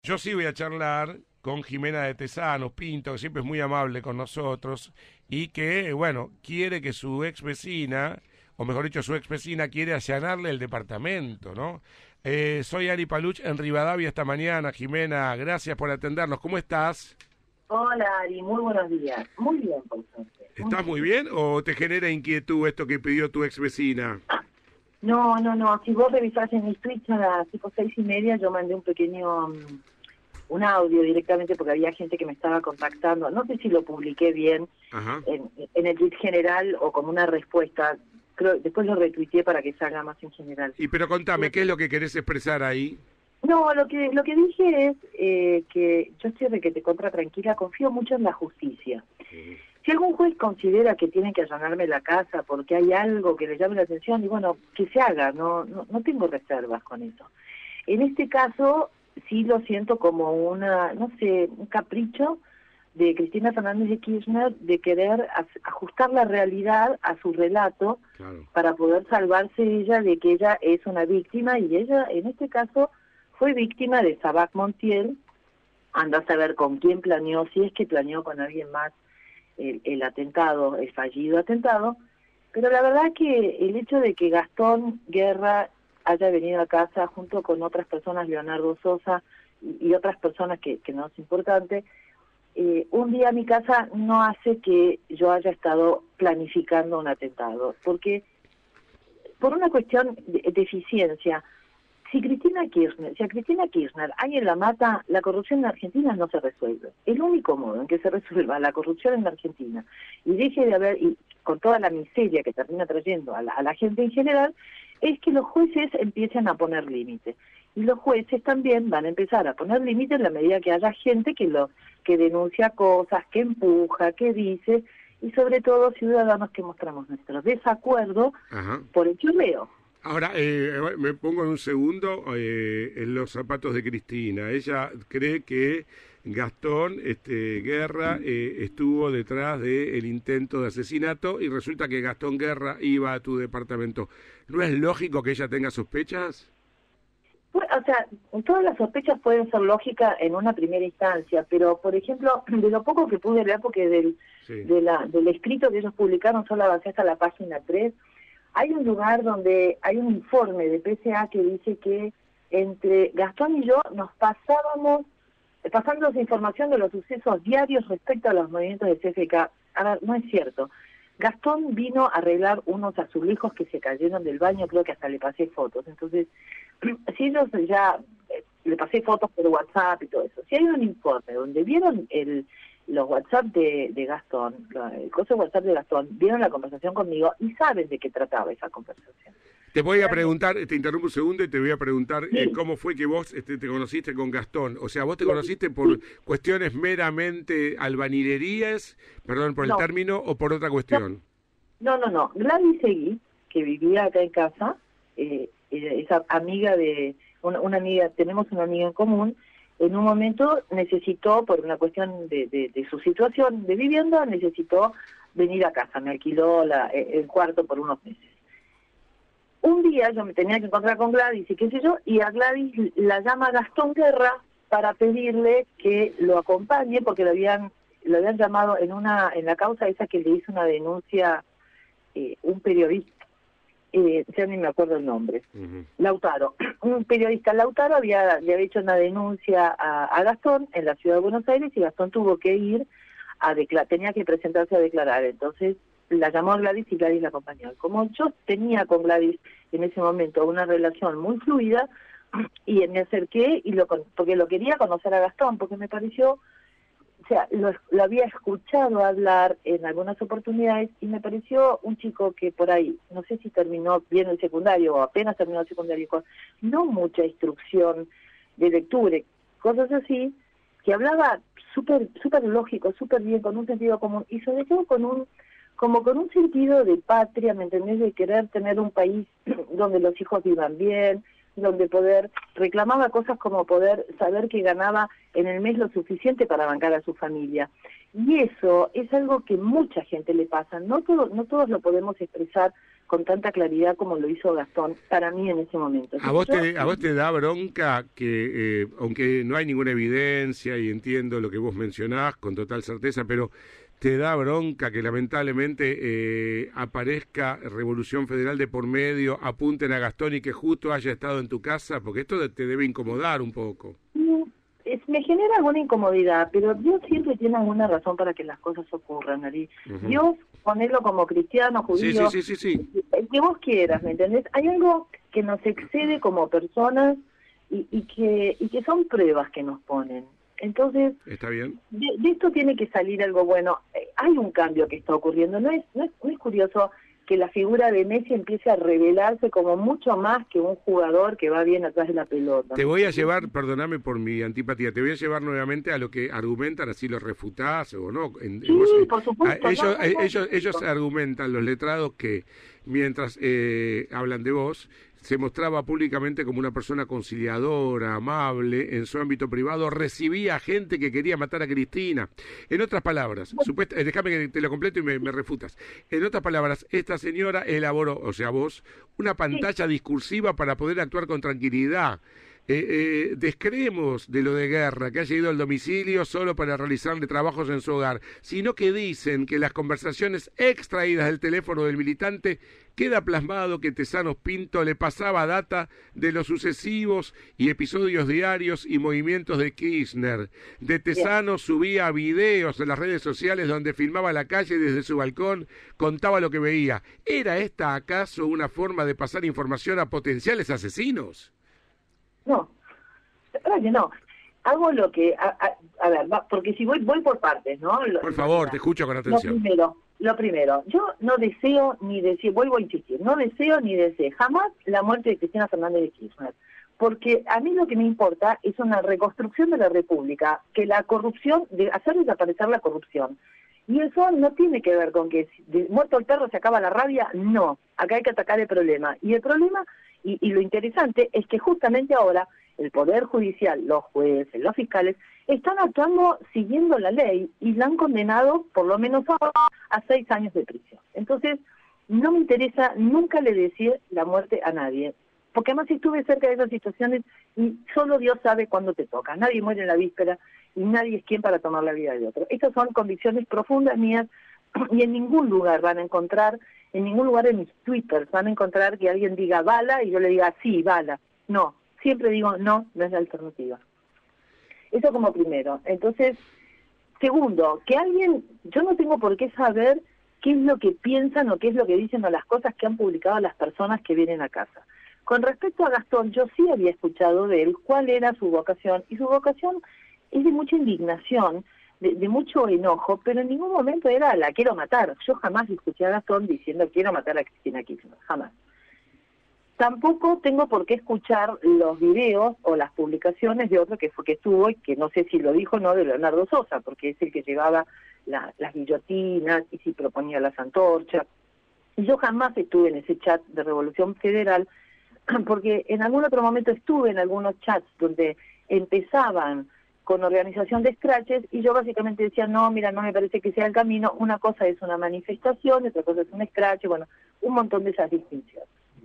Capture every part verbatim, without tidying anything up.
Yo sí voy a charlar con Jimena de Tesanos Pinto, que siempre es muy amable con nosotros y que, bueno, quiere que su ex vecina, o mejor dicho, su ex vecina quiere allanarle el departamento, ¿no? Eh, soy Ari Paluch en Rivadavia esta mañana. Jimena, gracias por atendernos. ¿Cómo estás? Hola Ari, muy buenos días. Muy bien, por suerte. Muy ¿Estás muy bien. bien o te genera inquietud esto que pidió tu ex vecina? No, no, no. Si vos revisás en mis tweets a las tipo seis y media, yo mandé un pequeño, mm, un audio directamente porque había gente que me estaba contactando. No sé si lo publiqué bien Ajá. en, en el tweet general o como una respuesta. Creo, después lo retuiteé para que salga más en general. Y pero contame, ¿qué es lo que querés expresar ahí? No, lo que lo que dije es eh, que yo estoy requete contra tranquila, confío mucho en la justicia. Si algún juez considera que tienen que allanarme la casa porque hay algo que le llame la atención, y bueno, que se haga, no, no, no tengo reservas con eso. En este caso, sí lo siento como una, no sé, un capricho de Cristina Fernández de Kirchner de querer as- ajustar la realidad a su relato Claro. para poder salvarse ella de que ella es una víctima, y ella, en este caso, fue víctima de Sabac Montiel. Anda a saber con quién planeó, si es que planeó con alguien más el, el atentado, el fallido atentado, pero la verdad que el hecho de que Gastón Guerra haya venido a casa junto con otras personas, Leonardo Sosa y, y otras personas que, que no es importante, eh, un día a mi casa no hace que yo haya estado planificando un atentado, porque por una cuestión de, de eficiencia, si Cristina Kirchner, si a Cristina Kirchner alguien la mata, la corrupción en Argentina no se resuelve. El único modo en que se resuelva la corrupción en Argentina y deje de haber, y con toda la miseria que termina trayendo a la, a la gente en general, es que los jueces empiecen a poner límites. Y los jueces también van a empezar a poner límites en la medida que haya gente que lo que denuncia cosas, que empuja, que dice, y sobre todo ciudadanos que mostramos nuestro desacuerdo Ajá. por el chorreo. Ahora, eh, me pongo en un segundo eh, en los zapatos de Cristina. Ella cree que Gastón este, Guerra eh, estuvo detrás del intento de asesinato y resulta que Gastón Guerra iba a tu departamento. ¿No es lógico que ella tenga sospechas? Pues, o sea, todas las sospechas pueden ser lógicas en una primera instancia, pero, por ejemplo, de lo poco que pude leer, porque del, Sí. de la, del escrito que ellos publicaron solo avancé hasta la página tres, hay un lugar donde hay un informe de P C A que dice que entre Gastón y yo nos pasábamos, eh, pasándonos información de los sucesos diarios respecto a los movimientos de C F K. A ver, no es cierto. Gastón vino a arreglar unos azulejos que se cayeron del baño, creo que hasta le pasé fotos. Entonces, si ellos ya, eh, le pasé fotos por WhatsApp y todo eso, si hay un informe donde vieron el los WhatsApp de, de Gastón, la- el coso de WhatsApp de Gastón, vieron la conversación conmigo y saben de qué trataba esa conversación. Te voy a Realmente, preguntar, te interrumpo un segundo y te voy a preguntar eh, sí, cómo fue que vos este, te conociste con Gastón. O sea, vos te lo- conociste por sí, cuestiones meramente albanilerías, perdón por el no, término, o por otra no, cuestión. no, no, no. Gladys Seguí, que vivía acá en casa, eh, eh, esa amiga de, una, una amiga, tenemos una amiga en común, en un momento necesitó, por una cuestión de, de, de su situación de vivienda, necesitó venir a casa, me alquiló la, eh, el cuarto por unos meses. Un día yo me tenía que encontrar con Gladys y qué sé yo, y a Gladys la llama Gastón Guerra para pedirle que lo acompañe porque lo habían lo habían llamado en una en la causa esa que le hizo una denuncia eh, un periodista, eh, ya ni me acuerdo el nombre, Ujú. Lautaro, un periodista Lautaro había le había hecho una denuncia a, a Gastón en la ciudad de Buenos Aires, y Gastón tuvo que ir a declarar, tenía que presentarse a declarar. Entonces la llamó a Gladys y Gladys la acompañó. Como yo tenía con Gladys en ese momento una relación muy fluida, y me acerqué y lo con- porque lo quería conocer a Gastón, porque me pareció, o sea, lo, lo había escuchado hablar en algunas oportunidades y me pareció un chico que por ahí, no sé si terminó bien el secundario o apenas terminó el secundario, con no mucha instrucción de lectura, cosas así, que hablaba súper súper lógico, súper bien, con un sentido común y sobre todo con un como con un sentido de patria, ¿me entendés? De querer tener un país donde los hijos vivan bien, donde poder, reclamaba cosas como poder saber que ganaba en el mes lo suficiente para bancar a su familia. Y eso es algo que mucha gente le pasa, no, todo, no todos lo podemos expresar con tanta claridad como lo hizo Gastón, para mí en ese momento. ¿A vos, te, ¿A vos te da bronca que, eh, aunque no hay ninguna evidencia, y entiendo lo que vos mencionás con total certeza, pero te da bronca que lamentablemente eh, aparezca Revolución Federal de por medio, apunten a Gastón y que justo haya estado en tu casa? Porque esto te debe incomodar un poco. Es, me genera alguna incomodidad, pero Dios siempre tiene alguna razón para que las cosas ocurran, Ari. Uh-huh. Dios, ponerlo como cristiano, judío, sí, sí, sí, sí, sí. el que vos quieras, ¿me entendés? Hay algo que nos excede como personas y, y, que, y que son pruebas que nos ponen. Entonces, está bien. De, de esto tiene que salir algo bueno. Eh, hay un cambio que está ocurriendo. No es, no es, no es curioso que la figura de Messi empiece a revelarse como mucho más que un jugador que va bien atrás de la pelota. Te voy a llevar, perdóname por mi antipatía, te voy a llevar nuevamente a lo que argumentan, así lo refutás o no. En, sí, vos, por supuesto. A, ellos, no, no, no, ellos, no. ellos argumentan, los letrados, que mientras eh, hablan de vos, se mostraba públicamente como una persona conciliadora, amable, en su ámbito privado, recibía gente que quería matar a Cristina. En otras palabras, supuesta, eh, déjame que te lo completo y me, me refutas. En otras palabras, esta señora elaboró, o sea vos, una pantalla sí. discursiva para poder actuar con tranquilidad. Eh, eh, descreemos de lo de Guerra, que haya ido al domicilio solo para realizarle trabajos en su hogar, sino que dicen que las conversaciones extraídas del teléfono del militante queda plasmado que Tesanos Pinto le pasaba data de los sucesivos y episodios diarios y movimientos de Kirchner. De Tesanos subía videos en las redes sociales donde filmaba la calle desde su balcón, contaba lo que veía. ¿Era esta acaso una forma de pasar información a potenciales asesinos? No, verdad que no. Hago lo que, a, a, a ver, va, porque si voy voy por partes, ¿no? Lo, por favor, la, te escucho con atención. Lo primero, lo primero, yo no deseo ni deseo, vuelvo a insistir, no deseo ni deseo jamás la muerte de Cristina Fernández de Kirchner, porque a mí lo que me importa es una reconstrucción de la República, que la corrupción, de hacer desaparecer la corrupción. Y eso no tiene que ver con que de muerto el perro se acaba la rabia, no, acá hay que atacar el problema. Y el problema, y, y lo interesante, es que justamente ahora el Poder Judicial, los jueces, los fiscales, están actuando siguiendo la ley y la han condenado por lo menos ahora a seis años de prisión. Entonces, no me interesa, nunca le decir la muerte a nadie, porque además estuve cerca de esas situaciones y solo Dios sabe cuándo te toca. Nadie muere en la víspera y nadie es quien para tomar la vida de otro. Estas son convicciones profundas mías y en ningún lugar van a encontrar, en ningún lugar en mis twitters van a encontrar que alguien diga bala y yo le diga sí, bala. No, siempre digo no, no es la alternativa. Eso como primero. Entonces, segundo, que alguien, yo no tengo por qué saber qué es lo que piensan o qué es lo que dicen o las cosas que han publicado las personas que vienen a casa. Con respecto a Gastón, yo sí había escuchado de él cuál era su vocación, y su vocación es de mucha indignación, de, de mucho enojo, pero en ningún momento era la quiero matar. Yo jamás escuché a Gastón diciendo quiero matar a Cristina Kirchner, jamás. Tampoco tengo por qué escuchar los videos o las publicaciones de otro que fue que estuvo, y que no sé si lo dijo o no, de Leonardo Sosa, porque es el que llevaba la, las guillotinas y si proponía las antorchas. Y yo jamás estuve en ese chat de Revolución Federal, porque en algún otro momento estuve en algunos chats donde empezaban con organización de escraches y yo básicamente decía, no, mira, no me parece que sea el camino, una cosa es una manifestación, otra cosa es un escrache, bueno, un montón de esas distinciones.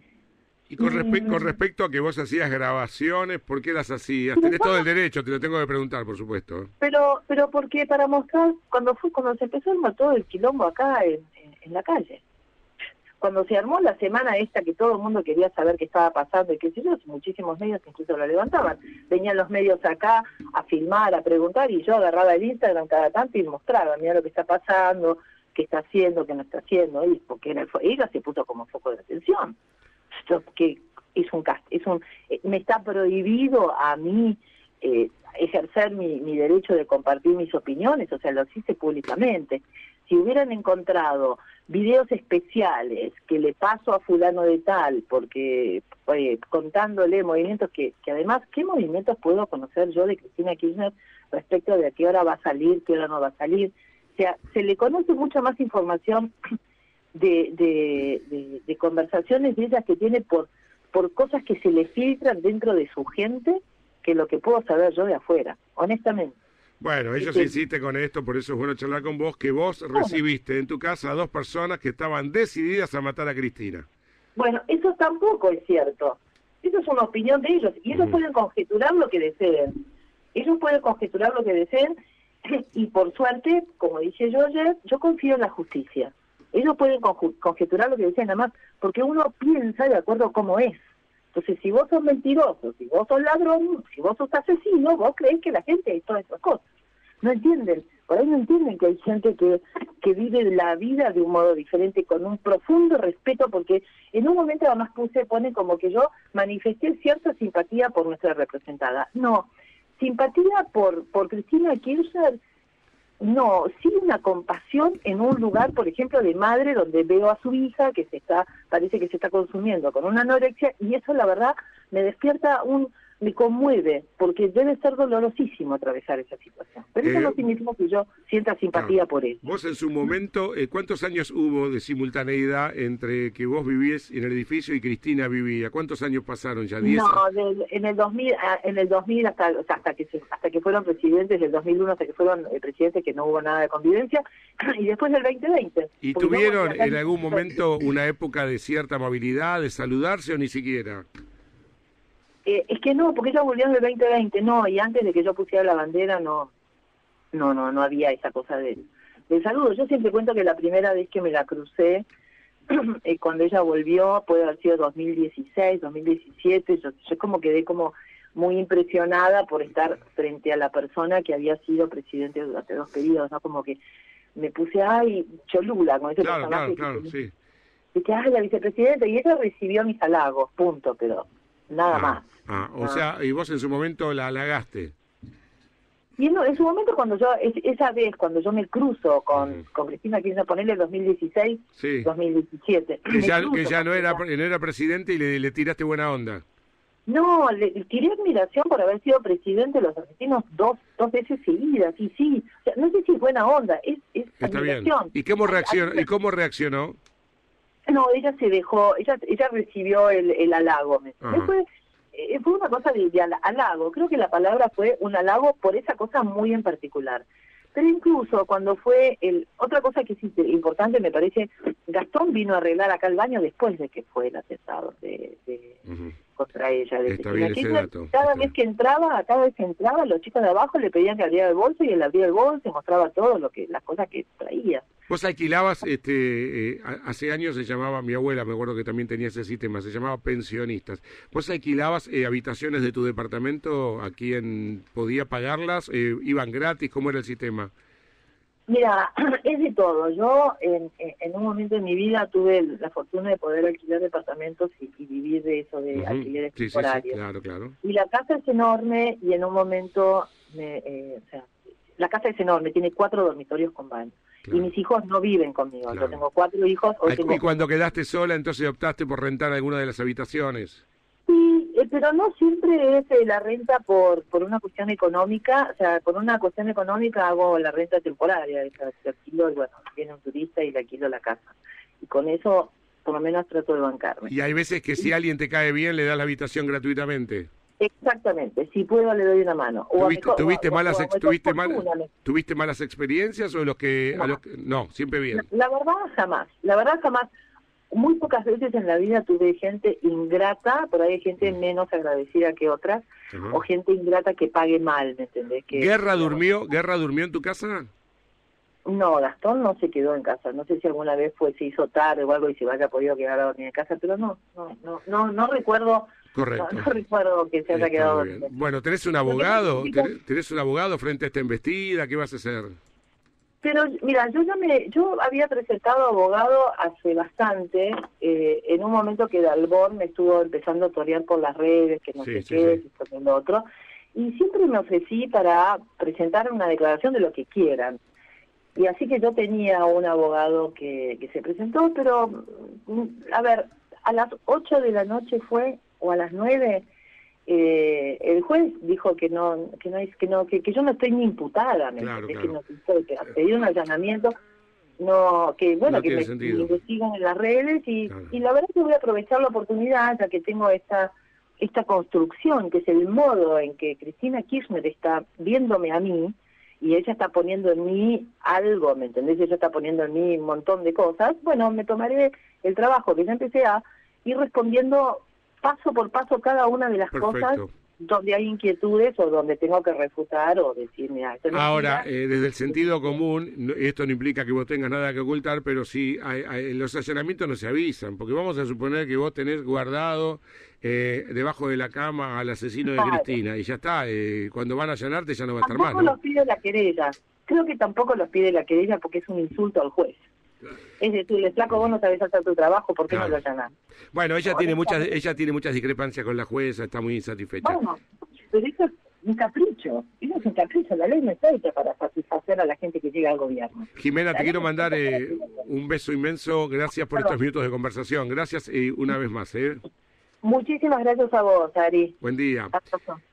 Y con, respe con respecto a que vos hacías grabaciones, ¿por qué las hacías? Tenés todo el derecho, te lo tengo que preguntar, por supuesto. Pero pero porque para mostrar, cuando fue cuando se empezó a armar todo el quilombo acá en, en, en la calle, cuando se armó la semana esta que todo el mundo quería saber qué estaba pasando y qué sé yo, muchísimos medios incluso lo levantaban. Venían los medios acá a filmar, a preguntar, y yo agarraba el Instagram cada tanto y mostraba, mira lo que está pasando, qué está haciendo, qué no está haciendo, y porque era, ella se puso como foco de atención. Esto que es un es un eh, me está prohibido a mí eh, ejercer mi, mi derecho de compartir mis opiniones, o sea, lo hice públicamente. Si hubieran encontrado videos especiales que le paso a fulano de tal, porque eh, contándole movimientos que, que además, ¿qué movimientos puedo conocer yo de Cristina Kirchner respecto de a qué hora va a salir, qué hora no va a salir? O sea, se le conoce mucha más información de, de, de, de conversaciones de ellas que tiene por por cosas que se le filtran dentro de su gente que lo que puedo saber yo de afuera, honestamente. Bueno, ellos Sí. insisten con esto, por eso es bueno charlar con vos, que vos recibiste en tu casa a dos personas que estaban decididas a matar a Cristina. Bueno, eso tampoco es cierto. Eso es una opinión de ellos, y ellos Ujú. pueden conjeturar lo que deseen. Ellos pueden conjeturar lo que deseen, y por suerte, como dije yo ayer, yo confío en la justicia. Ellos pueden conju- conjeturar lo que deseen, nada más, porque uno piensa de acuerdo a cómo es. Entonces, si vos sos mentiroso, si vos sos ladrón, si vos sos asesino, vos creés que la gente es todas esas cosas. No entienden, por ahí no entienden que hay gente que, que vive la vida de un modo diferente, con un profundo respeto, porque en un momento además puse, pone como que yo manifesté cierta simpatía por nuestra representada. No, simpatía por, por Cristina Kirchner, no, sí una compasión en un lugar, por ejemplo, de madre, donde veo a su hija que se está, parece que se está consumiendo con una anorexia, y eso la verdad me despierta un, me conmueve, porque debe ser dolorosísimo atravesar esa situación. Pero eso Eh, no significa que yo sienta simpatía Claro. por él. Vos en su momento, eh, ¿cuántos años hubo de simultaneidad entre que vos vivís en el edificio y Cristina vivía? ¿Cuántos años pasaron ya? ¿Diez? No, del- en el dos mil, ah, en el dos mil hasta, o sea, hasta que se- hasta que fueron presidentes, del dos mil uno hasta que fueron eh, presidentes, que no hubo nada de convivencia, y después del veinte veinte. ¿Y Porque tuvieron luego, en algún momento una época de cierta amabilidad, de saludarse o ni siquiera? Eh, es que no, porque ella volvió en el veinte veinte, no, y antes de que yo pusiera la bandera, no, no, no, no había esa cosa de, de saludo. Yo siempre cuento que la primera vez que me la crucé, eh, cuando ella volvió, puede haber sido dos mil dieciséis, dos mil diecisiete, yo, yo como quedé como muy impresionada por estar frente a la persona que había sido presidente durante dos periodos, ¿no? Como que me puse, ay, Cholula, con ese Claro, personaje. claro, que, claro, sí. y que, ay, la vicepresidenta, y ella recibió mis halagos, punto, pero nada Ah, más. ah, o Ah. sea, y vos en su momento la halagaste. Y en, en su momento, cuando yo, es- esa vez, cuando yo me cruzo con, Ujú. con Cristina Kirchner, ponerle dos mil dieciséis, Sí. dos mil diecisiete. Que me ya, cruzo que ya con no era, ella. no era presidente y le, le tiraste buena onda. No, le le tiré admiración por haber sido presidente de los argentinos dos dos veces seguidas, y sí, o sea, no sé si es buena onda, es, es Está bien. admiración. ¿Y cómo A- a- reaccionó? ¿Y cómo reaccionó? No, ella se dejó, ella ella recibió el, el halago, ¿me entendés? Ajá. Fue, eh, fue una cosa de, de hala- halago, creo que la palabra fue un halago por esa cosa muy en particular. Pero incluso cuando fue, el otra cosa que es inter- importante me parece, Gastón vino a arreglar acá el baño después de que fue el atentado de, de Ujú. contra ella. De Está Cristina bien ese Kirchner. dato, Cada está vez que entraba, cada vez que entraba, los chicos de abajo le pedían que abriera el bolso, y él abría el bolso y mostraba todo lo que, las cosas que traía. Vos alquilabas, este, eh, a- hace años se llamaba, mi abuela me acuerdo que también tenía ese sistema, se llamaba pensionistas. ¿Vos alquilabas eh, habitaciones de tu departamento a quien podía pagarlas? Eh, ¿Iban gratis? ¿Cómo era el sistema? Mira, es de todo. Yo en, en un momento de mi vida tuve la fortuna de poder alquilar departamentos y, y vivir de eso, de Ujú. alquileres Sí, sí, sí, temporarios. claro, claro. Y la casa es enorme, y en un momento, me, eh, o sea, la casa es enorme, tiene cuatro dormitorios con baño. Claro. Y mis hijos no viven conmigo. Claro. Yo tengo cuatro hijos. Hoy Al- tengo Y cuando quedaste sola, entonces optaste por rentar alguna de las habitaciones. Sí, eh, pero no siempre es eh, la renta por por una cuestión económica, o sea, por una cuestión económica hago la renta temporaria, o sea, te alquilo, y bueno, viene un turista y le alquilo la casa. Y con eso, por lo menos trato de bancarme. Y hay veces que si alguien te cae bien, le das la habitación gratuitamente. Exactamente, si puedo le doy una mano. O a ¿Tuviste, mejor- tuviste o- o- malas, o a ex- mejor tuviste, mal- fortuna, me- ¿Tuviste malas experiencias o los que, a No. los que- no, siempre bien? La verdad jamás, la verdad jamás. Muy pocas veces en la vida tuve gente ingrata, por ahí hay gente menos agradecida que otras, Ajá. o gente ingrata que pague mal, ¿me entendés? Que, ¿Guerra durmió, Guerra durmió en tu casa? No, Gastón no se quedó en casa. No sé si alguna vez fue, se hizo tarde o algo y se haya podido quedar a dormir en casa, pero no, no, no, no, no recuerdo, Correcto. no, no recuerdo que se haya Está quedado muy bien. dormido. Bueno, tenés un abogado, significa- tenés, tenés un abogado frente a esta embestida, ¿qué vas a hacer? Pero mira, yo ya me, yo había presentado abogado hace bastante, eh, en un momento que Dalbón me estuvo empezando a torear por las redes, que no Sí, sé sí, qué, sí. esto, que lo otro, y siempre me ofrecí para presentar una declaración de lo que quieran. Y así que yo tenía un abogado que, que se presentó, pero, mm, a ver, a las ocho de la noche fue, o a las nueve, eh, el juez dijo que no, que no es, que no, que, que yo no estoy ni imputada, ¿me Claro, entendés? claro. Que no, que pedir un allanamiento. no, que bueno, no que me, me investigan en las redes y, claro. y la verdad que voy a aprovechar la oportunidad, ya que tengo esta esta construcción, que es el modo en que Cristina Kirchner está viéndome a mí, y ella está poniendo en mí algo, ¿me entendés? Ella está poniendo en mí un montón de cosas. Bueno, me tomaré el trabajo que ya empecé a ir respondiendo paso por paso cada una de las Perfecto. cosas donde hay inquietudes o donde tengo que refutar o decir, mira, esto no Ahora, eh, desde el sentido común, no, esto no implica que vos tengas nada que ocultar, pero sí, hay, hay, los allanamientos no se avisan, porque vamos a suponer que vos tenés guardado eh, debajo de la cama al asesino de claro. Cristina, y ya está, eh, cuando van a allanarte ya no va a estar más, ¿no? Tampoco los pide la querella, creo que tampoco los pide la querella porque es un insulto al juez. Es decir, flaco, vos no sabés hacer tu trabajo, ¿por qué claro. no lo allanás? Bueno, ella tiene muchas ella tiene muchas discrepancias con la jueza, está muy insatisfecha. Bueno, pero eso es un capricho, eso es un capricho, la ley no está hecha para satisfacer a la gente que llega al gobierno. Jimena, la te quiero mandar eh, un beso inmenso, gracias por Perdón. estos minutos de conversación, gracias y eh, una vez más. ¿eh? Muchísimas gracias a vos, Ari. Buen día. Hasta